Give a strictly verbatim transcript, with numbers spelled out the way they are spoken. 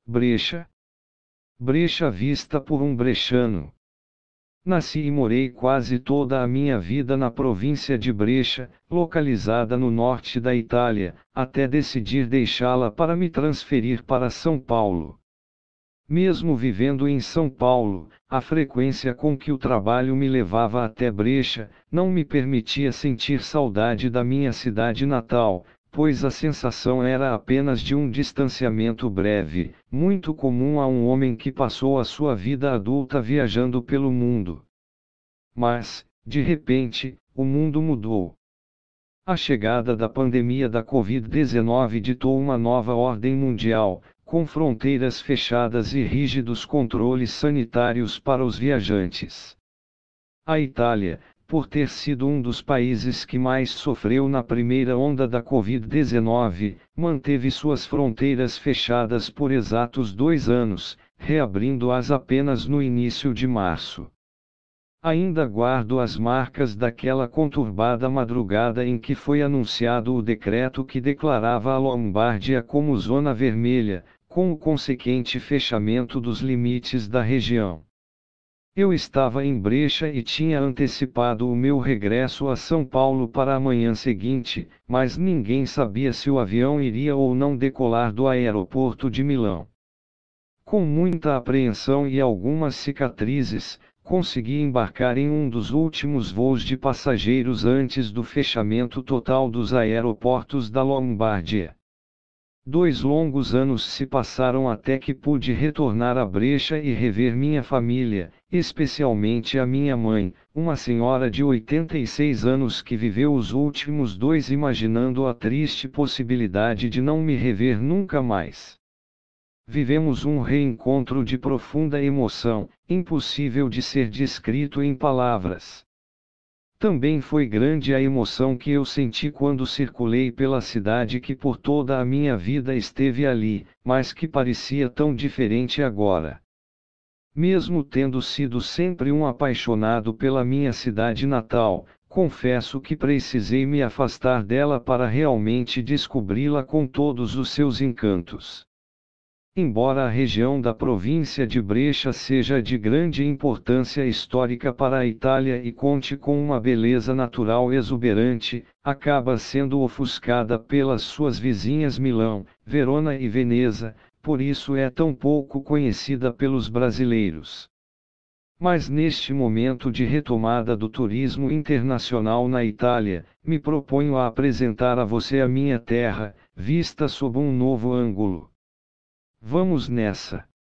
Brecha. Brecha vista por um brechano. Nasci e morei quase toda a minha vida na província de Brecha, localizada no norte da Itália, até decidir deixá-la para me transferir para São Paulo. Mesmo vivendo em São Paulo, a frequência com que o trabalho me levava até Brecha, não me permitia sentir saudade da minha cidade natal, pois a sensação era apenas de um distanciamento breve, muito comum a um homem que passou a sua vida adulta viajando pelo mundo. Mas, de repente, o mundo mudou. A chegada da pandemia da Covid dezenove ditou uma nova ordem mundial, com fronteiras fechadas e rígidos controles sanitários para os viajantes. A Itália, por ter sido um dos países que mais sofreu na primeira onda da Covid dezenove, manteve suas fronteiras fechadas por exatos dois anos, reabrindo-as apenas no início de março. Ainda guardo as marcas daquela conturbada madrugada em que foi anunciado o decreto que declarava a Lombardia como zona vermelha, com o consequente fechamento dos limites da região. Eu estava em Brecha e tinha antecipado o meu regresso a São Paulo para a manhã seguinte, mas ninguém sabia se o avião iria ou não decolar do aeroporto de Milão. Com muita apreensão e algumas cicatrizes, consegui embarcar em um dos últimos voos de passageiros antes do fechamento total dos aeroportos da Lombardia. Dois longos anos se passaram até que pude retornar a Brecha e rever minha família, especialmente a minha mãe, uma senhora de oitenta e seis anos que viveu os últimos dois imaginando a triste possibilidade de não me rever nunca mais. Vivemos um reencontro de profunda emoção, impossível de ser descrito em palavras. Também foi grande a emoção que eu senti quando circulei pela cidade que por toda a minha vida esteve ali, mas que parecia tão diferente agora. Mesmo tendo sido sempre um apaixonado pela minha cidade natal, confesso que precisei me afastar dela para realmente descobri-la com todos os seus encantos. Embora a região da província de Brecha seja de grande importância histórica para a Itália e conte com uma beleza natural exuberante, acaba sendo ofuscada pelas suas vizinhas Milão, Verona e Veneza, por isso é tão pouco conhecida pelos brasileiros. Mas neste momento de retomada do turismo internacional na Itália, me proponho a apresentar a você a minha terra, vista sob um novo ângulo. Vamos nessa!